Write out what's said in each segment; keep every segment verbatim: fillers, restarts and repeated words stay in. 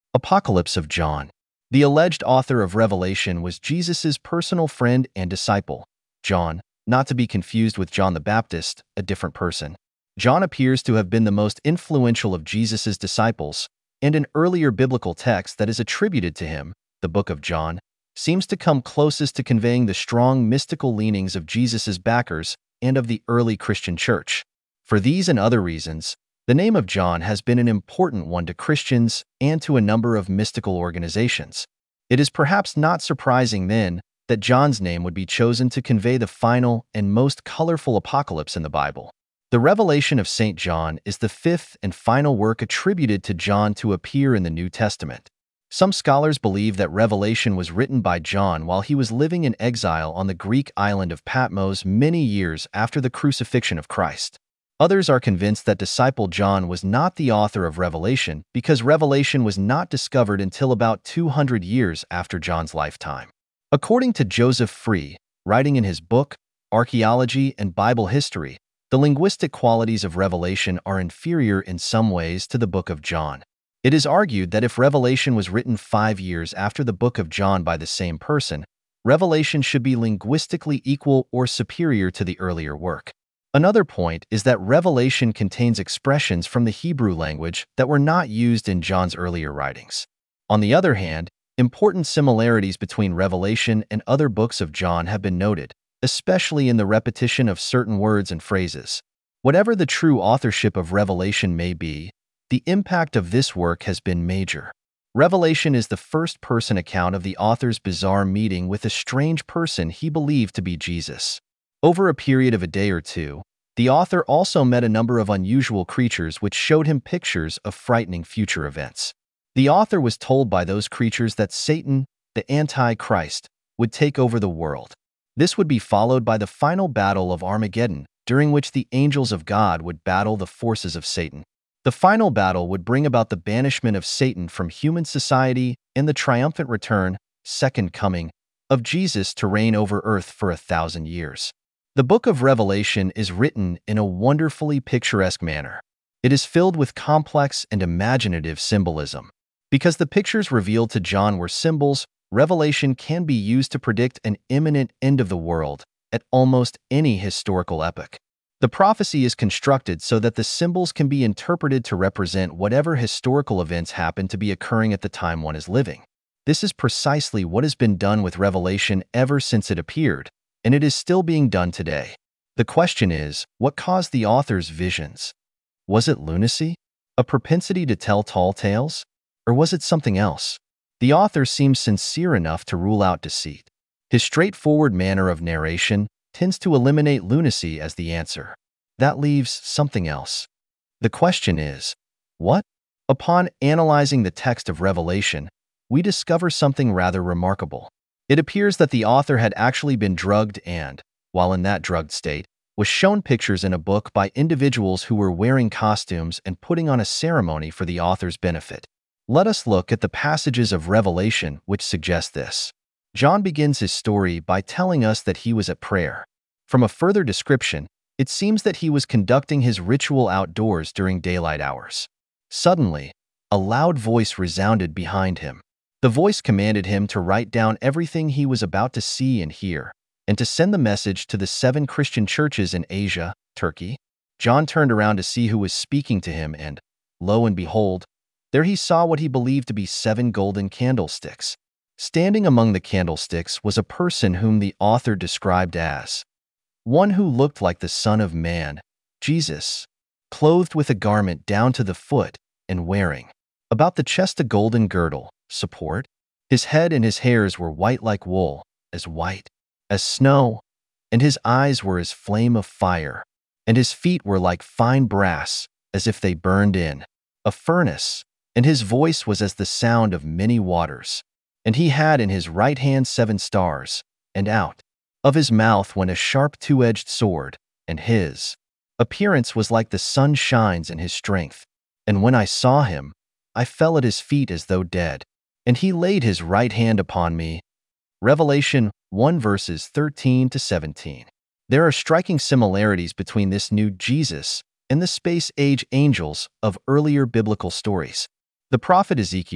Apocalypse of John. The alleged author of Revelation was Jesus' personal friend and disciple, John, not to be confused with John the Baptist, a different person. John appears to have been the most influential of Jesus' disciples, and an earlier biblical text that is attributed to him, the Book of John, seems to come closest to conveying the strong mystical leanings of Jesus' backers and of the early Christian church. For these and other reasons, the name of John has been an important one to Christians and to a number of mystical organizations. It is perhaps not surprising, then, that John's name would be chosen to convey the final and most colorful apocalypse in the Bible. The Revelation of Saint John is the fifth and final work attributed to John to appear in the New Testament. Some scholars believe that Revelation was written by John while he was living in exile on the Greek island of Patmos many years after the crucifixion of Christ. Others are convinced that disciple John was not the author of Revelation because Revelation was not discovered until about two hundred years after John's lifetime. According to Joseph Free, writing in his book, Archaeology and Bible History, the linguistic qualities of Revelation are inferior in some ways to the Book of John. It is argued that if Revelation was written five years after the Book of John by the same person, Revelation should be linguistically equal or superior to the earlier work. Another point is that Revelation contains expressions from the Hebrew language that were not used in John's earlier writings. On the other hand, important similarities between Revelation and other books of John have been noted, especially in the repetition of certain words and phrases. Whatever the true authorship of Revelation may be, the impact of this work has been major. Revelation is the first-person account of the author's bizarre meeting with a strange person he believed to be Jesus. Over a period of a day or two, the author also met a number of unusual creatures which showed him pictures of frightening future events. The author was told by those creatures that Satan, the Antichrist, would take over the world. This would be followed by the final battle of Armageddon, during which the angels of God would battle the forces of Satan. The final battle would bring about the banishment of Satan from human society and the triumphant return, second coming, of Jesus to reign over earth for a thousand years. The book of Revelation is written in a wonderfully picturesque manner. It is filled with complex and imaginative symbolism. Because the pictures revealed to John were symbols, Revelation can be used to predict an imminent end of the world at almost any historical epoch. The prophecy is constructed so that the symbols can be interpreted to represent whatever historical events happen to be occurring at the time one is living. This is precisely what has been done with Revelation ever since it appeared, and it is still being done today. The question is, what caused the author's visions? Was it lunacy? A propensity to tell tall tales? Or was it something else? The author seems sincere enough to rule out deceit. His straightforward manner of narration tends to eliminate lunacy as the answer. That leaves something else. The question is, what? Upon analyzing the text of Revelation, we discover something rather remarkable. It appears that the author had actually been drugged and, while in that drugged state, was shown pictures in a book by individuals who were wearing costumes and putting on a ceremony for the author's benefit. Let us look at the passages of Revelation which suggest this. John begins his story by telling us that he was at prayer. From a further description, it seems that he was conducting his ritual outdoors during daylight hours. Suddenly, a loud voice resounded behind him. The voice commanded him to write down everything he was about to see and hear, and to send the message to the seven Christian churches in Asia, Turkey. John turned around to see who was speaking to him, and, lo and behold, there he saw what he believed to be seven golden candlesticks. Standing among the candlesticks was a person whom the author described as one who looked like the Son of Man, Jesus, clothed with a garment down to the foot and wearing about the chest a golden girdle, support. His head and his hairs were white like wool, as white as snow, and his eyes were as flame of fire, and his feet were like fine brass, as if they burned in a furnace, and his voice was as the sound of many waters. And he had in his right hand seven stars, and out of his mouth went a sharp two-edged sword, and his appearance was like the sun shines in his strength. And when I saw him, I fell at his feet as though dead. And he laid his right hand upon me. Revelation one verses thirteen to seventeen. There are striking similarities between this new Jesus and the space-age angels of earlier biblical stories. The prophet Ezekiel,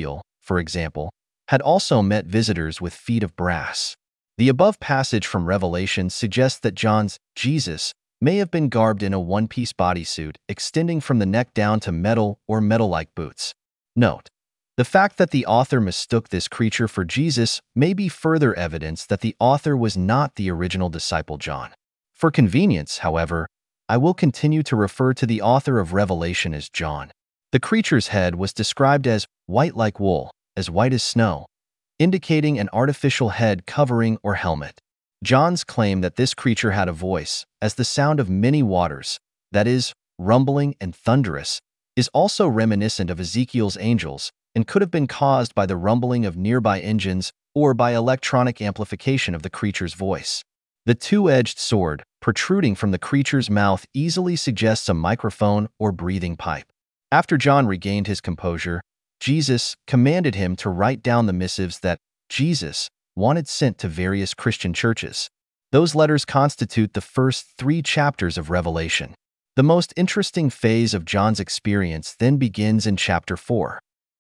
for example, had also met visitors with feet of brass. The above passage from Revelation suggests that John's Jesus may have been garbed in a one-piece bodysuit extending from the neck down to metal or metal-like boots. Note: the fact that the author mistook this creature for Jesus may be further evidence that the author was not the original disciple John. For convenience, however, I will continue to refer to the author of Revelation as John. The creature's head was described as white like wool, as white as snow, indicating an artificial head covering or helmet. John's claim that this creature had a voice, as the sound of many waters, that is, rumbling and thunderous, is also reminiscent of Ezekiel's angels and could have been caused by the rumbling of nearby engines or by electronic amplification of the creature's voice. The two-edged sword protruding from the creature's mouth easily suggests a microphone or breathing pipe. After John regained his composure, Jesus commanded him to write down the missives that Jesus wanted sent to various Christian churches. Those letters constitute the first three chapters of Revelation. The most interesting phase of John's experience then begins in chapter four.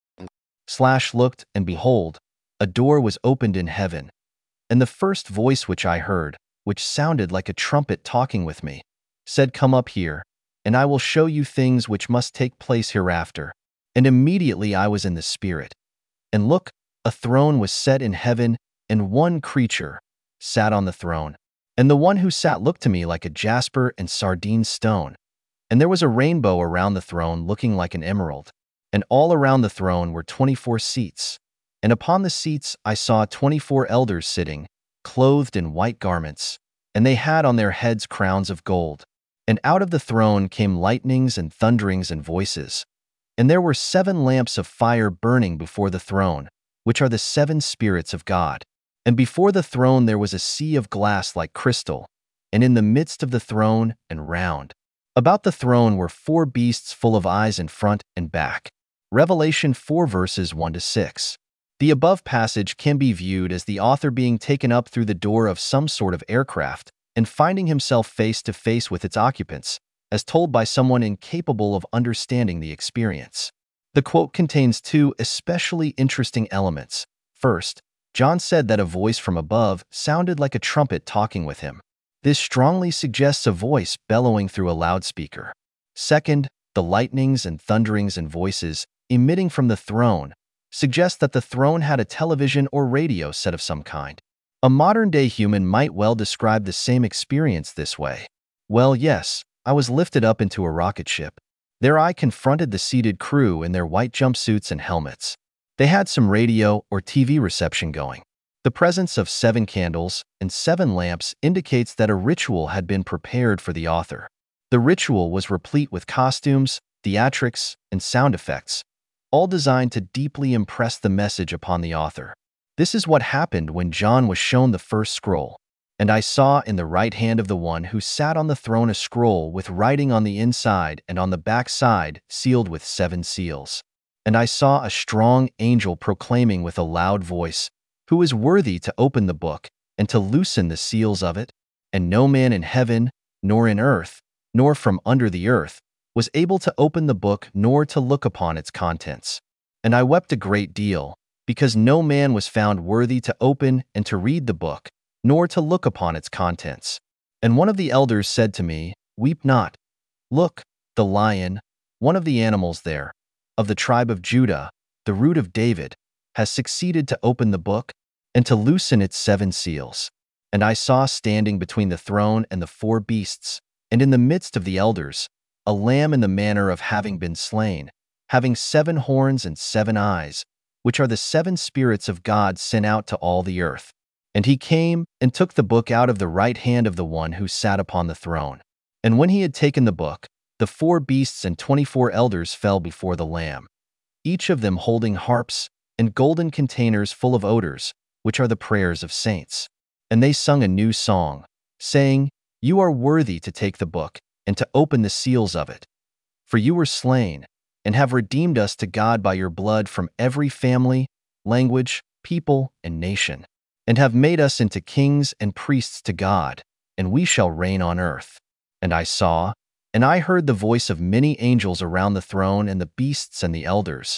Slash looked, and behold, a door was opened in heaven, and the first voice which I heard, which sounded like a trumpet talking with me, said, "Come up here, and I will show you things which must take place hereafter." And immediately I was in the Spirit. And look, a throne was set in heaven, and one creature sat on the throne. And the one who sat looked to me like a jasper and sardine stone. And there was a rainbow around the throne looking like an emerald. And all around the throne were twenty-four seats. And upon the seats I saw twenty-four elders sitting, clothed in white garments, and they had on their heads crowns of gold. And out of the throne came lightnings and thunderings and voices. And there were seven lamps of fire burning before the throne, which are the seven spirits of God. And before the throne there was a sea of glass like crystal, and in the midst of the throne and round about the throne were four beasts full of eyes in front and back. Revelation four verses one to six. The above passage can be viewed as the author being taken up through the door of some sort of aircraft and finding himself face to face with its occupants, as told by someone incapable of understanding the experience. The quote contains two especially interesting elements. First, John said that a voice from above sounded like a trumpet talking with him. This strongly suggests a voice bellowing through a loudspeaker. Second, the lightnings and thunderings and voices emitting from the throne suggest that the throne had a television or radio set of some kind. A modern-day human might well describe the same experience this way. Well, yes, I was lifted up into a rocket ship. There I confronted the seated crew in their white jumpsuits and helmets. They had some radio or T V reception going. The presence of seven candles and seven lamps indicates that a ritual had been prepared for the author. The ritual was replete with costumes, theatrics, and sound effects, all designed to deeply impress the message upon the author. This is what happened when John was shown the first scroll. And I saw in the right hand of the one who sat on the throne a scroll with writing on the inside and on the back side, sealed with seven seals. And I saw a strong angel proclaiming with a loud voice, "Who is worthy to open the book and to loosen the seals of it?" And no man in heaven, nor in earth, nor from under the earth, was able to open the book nor to look upon its contents. And I wept a great deal, because no man was found worthy to open and to read the book, nor to look upon its contents. And one of the elders said to me, "Weep not. Look, the lion, one of the animals there, of the tribe of Judah, the root of David, has succeeded to open the book and to loosen its seven seals." And I saw standing between the throne and the four beasts, and in the midst of the elders, a lamb in the manner of having been slain, having seven horns and seven eyes, which are the seven spirits of God sent out to all the earth. And he came and took the book out of the right hand of the one who sat upon the throne. And when he had taken the book, the four beasts and twenty-four elders fell before the Lamb, each of them holding harps and golden containers full of odors, which are the prayers of saints. And they sung a new song, saying, "You are worthy to take the book and to open the seals of it. For you were slain, and have redeemed us to God by your blood from every family, language, people, and nation, and have made us into kings and priests to God, and we shall reign on earth." And I saw, and I heard the voice of many angels around the throne and the beasts and the elders.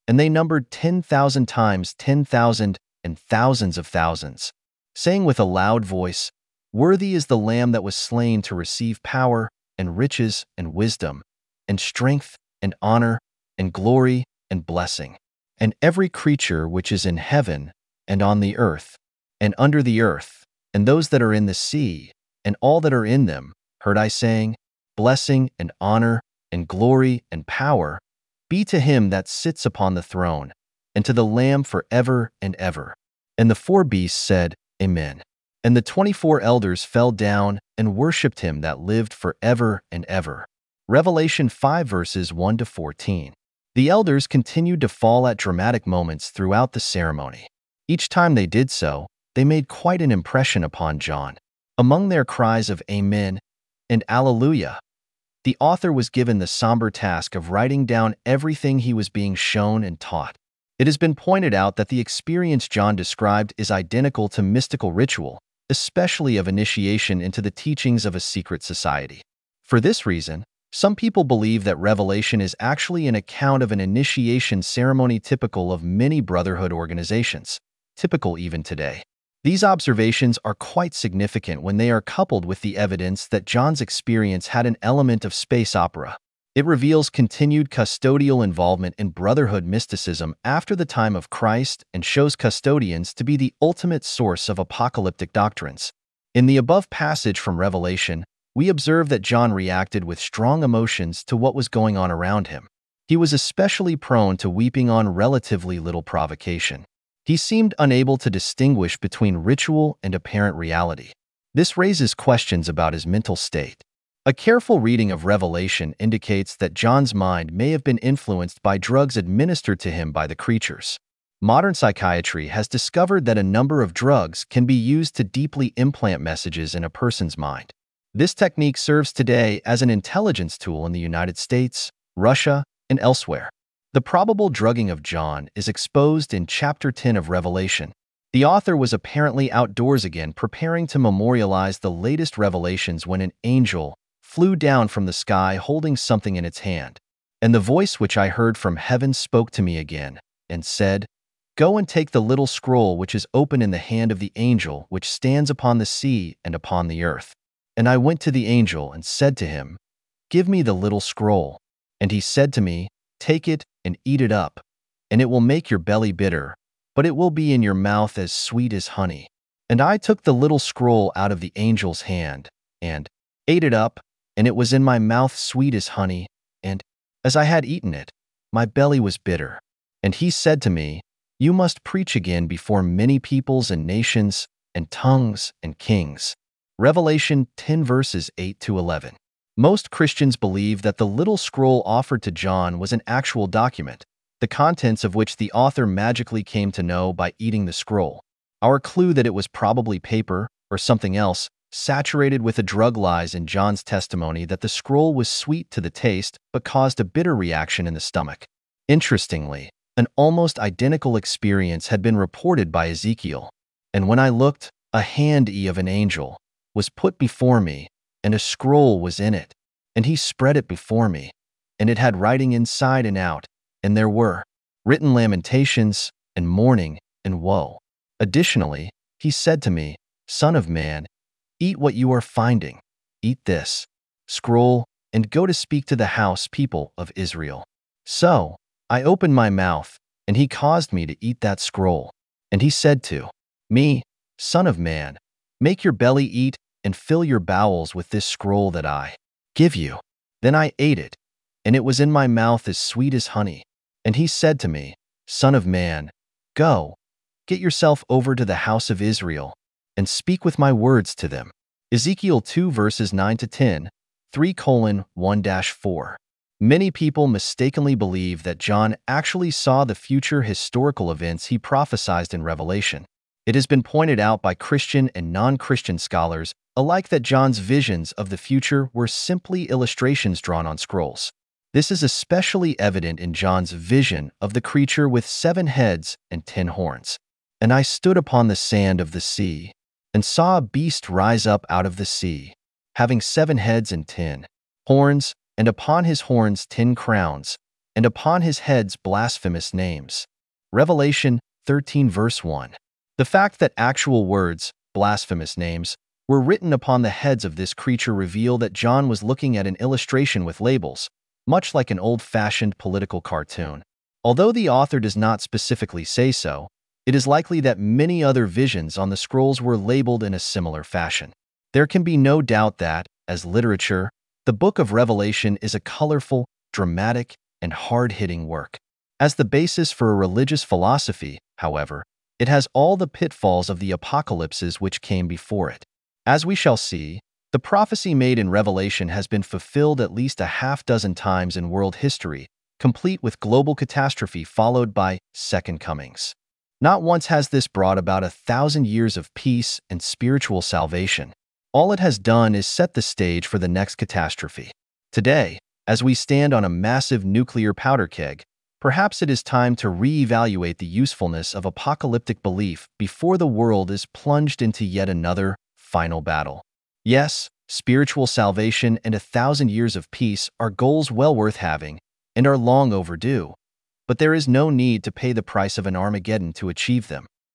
and they numbered ten thousand times ten thousand and thousands of thousands, saying with a loud voice, "Worthy is the Lamb that was slain to receive power and riches and wisdom and strength and honor and glory and blessing." And every creature which is in heaven and on the earth and under the earth, and those that are in the sea, and all that are in them, heard I saying, "Blessing and honor and glory and power be to him that sits upon the throne, and to the Lamb forever and ever." And the four beasts said, "Amen." And the twenty-four elders fell down and worshipped him that lived forever and ever. Revelation five verses one to fourteen. The elders continued to fall at dramatic moments throughout the ceremony. Each time they did so, they made quite an impression upon John. Among their cries of "Amen" and "Alleluia," the author was given the somber task of writing down everything he was being shown and taught. It has been pointed out that the experience John described is identical to mystical ritual, especially of initiation into the teachings of a secret society. For this reason, some people believe that Revelation is actually an account of an initiation ceremony typical of many brotherhood organizations, typical even today. These observations are quite significant when they are coupled with the evidence that John's experience had an element of space opera. It reveals continued custodial involvement in brotherhood mysticism after the time of Christ and shows custodians to be the ultimate source of apocalyptic doctrines. In the above passage from Revelation, we observe that John reacted with strong emotions to what was going on around him. He was especially prone to weeping on relatively little provocation. He seemed unable to distinguish between ritual and apparent reality. This raises questions about his mental state. A careful reading of Revelation indicates that John's mind may have been influenced by drugs administered to him by the creatures. Modern psychiatry has discovered that a number of drugs can be used to deeply implant messages in a person's mind. This technique serves today as an intelligence tool in the United States, Russia, and elsewhere. The probable drugging of John is exposed in chapter ten of Revelation. The author was apparently outdoors again preparing to memorialize the latest revelations when an angel flew down from the sky holding something in its hand. And the voice which I heard from heaven spoke to me again, and said, "Go and take the little scroll which is open in the hand of the angel which stands upon the sea and upon the earth." And I went to the angel and said to him, "Give me the little scroll." And he said to me, "Take it and eat it up, and it will make your belly bitter, but it will be in your mouth as sweet as honey." And I took the little scroll out of the angel's hand, and ate it up, and it was in my mouth sweet as honey, and, as I had eaten it, my belly was bitter. And he said to me, "You must preach again before many peoples and nations and tongues and kings." Revelation ten verses eight to eleven. Most Christians believe that the little scroll offered to John was an actual document, the contents of which the author magically came to know by eating the scroll. Our clue that it was probably paper or something else saturated with a drug lies in John's testimony that the scroll was sweet to the taste but caused a bitter reaction in the stomach. Interestingly, an almost identical experience had been reported by Ezekiel. "And when I looked, a hand of an angel was put before me, and a scroll was in it. And he spread it before me, and it had writing inside and out, and there were written lamentations, and mourning, and woe." Additionally, he said to me, "Son of man, eat what you are finding. Eat this scroll, and go to speak to the house people of Israel." So I opened my mouth, and he caused me to eat that scroll. And he said to me, "Son of man, make your belly eat, and fill your bowels with this scroll that I give you." Then I ate it, and it was in my mouth as sweet as honey. And he said to me, "Son of man, go, get yourself over to the house of Israel, and speak with my words to them." Ezekiel two verses nine to ten, three colon one dash four. Many people mistakenly believe that John actually saw the future historical events he prophesied in Revelation. It has been pointed out by Christian and non-Christian scholars alike that John's visions of the future were simply illustrations drawn on scrolls. This is especially evident in John's vision of the creature with seven heads and ten horns. "And I stood upon the sand of the sea, and saw a beast rise up out of the sea, having seven heads and ten horns, and upon his horns ten crowns, and upon his heads blasphemous names. Revelation thirteen verse one. The fact that actual words, blasphemous names, were written upon the heads of this creature reveal that John was looking at an illustration with labels, much like an old-fashioned political cartoon. Although the author does not specifically say so, it is likely that many other visions on the scrolls were labeled in a similar fashion. There can be no doubt that, as literature, the Book of Revelation is a colorful, dramatic, and hard-hitting work. As the basis for a religious philosophy, however, it has all the pitfalls of the apocalypses which came before it. As we shall see, the prophecy made in Revelation has been fulfilled at least a half dozen times in world history, complete with global catastrophe followed by second comings. Not once has this brought about a thousand years of peace and spiritual salvation. All it has done is set the stage for the next catastrophe. Today, as we stand on a massive nuclear powder keg, perhaps it is time to re-evaluate the usefulness of apocalyptic belief before the world is plunged into yet another final battle. Yes, spiritual salvation and a thousand years of peace are goals well worth having and are long overdue, but there is no need to pay the price of an Armageddon to achieve them.